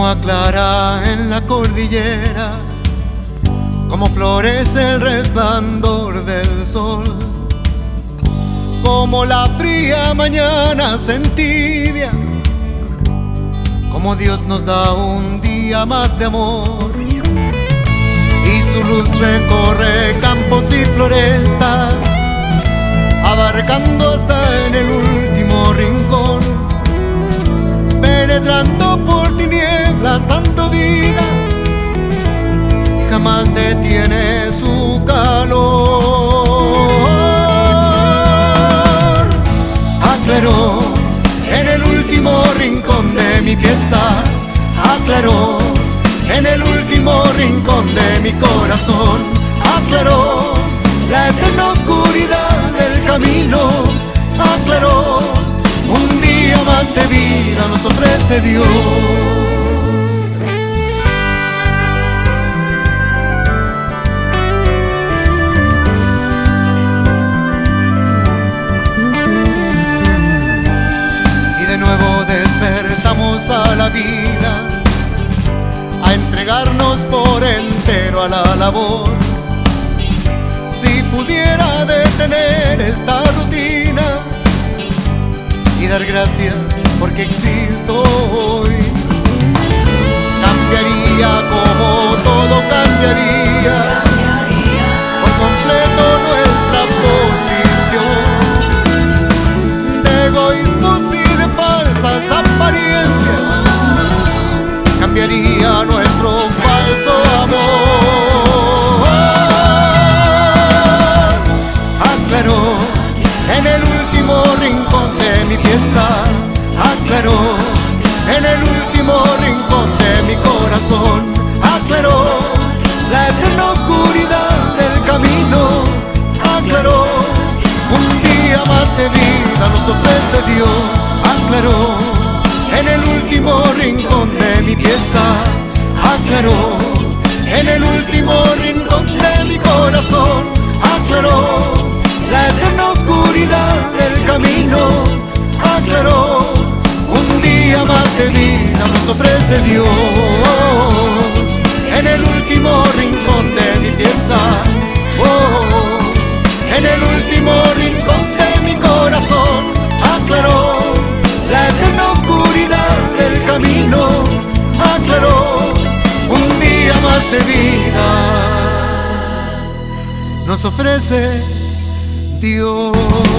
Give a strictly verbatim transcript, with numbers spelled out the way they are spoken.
como aclara en la cordillera, como florece el resplandor del sol, como la fría mañana se entibia, como Dios nos da un día más de amor, y su luz recorre campos y florestas, abarcando hasta en el último rincón, penetrando por tinieblas dando vida, y jamás detiene su calor. Aclaró en el último rincón de mi pieza, aclaró en el último rincón de mi corazón, aclaró la eterna oscuridad del camino, aclaró un día más de vida nos ofrece Dios. Y de nuevo despertamos a la vida, a entregarnos por entero a la labor. Si pudiera detener esta rutina y dar gracias porque existo hoy, cambiaría como todo cambiaría, por completo nuestra posición de egoísmos y de falsas apariencias, cambiaría nuestro falso amor. Aclaró en el último rincón de mi pieza, aclaró en el último rincón de mi corazón, aclaró la eterna oscuridad del camino, aclaró un día más de vida nos ofrece Dios, aclaró en el último rincón de mi pieza, aclaró en el último rincón de mi corazón, aclaró la eterna oscuridad del camino, aclaró un día más de vida nos ofrece Dios. En el último rincón de mi pieza, oh, en el último rincón de mi corazón, aclaró la eterna oscuridad del camino, aclaró un día más de vida nos ofrece Dios.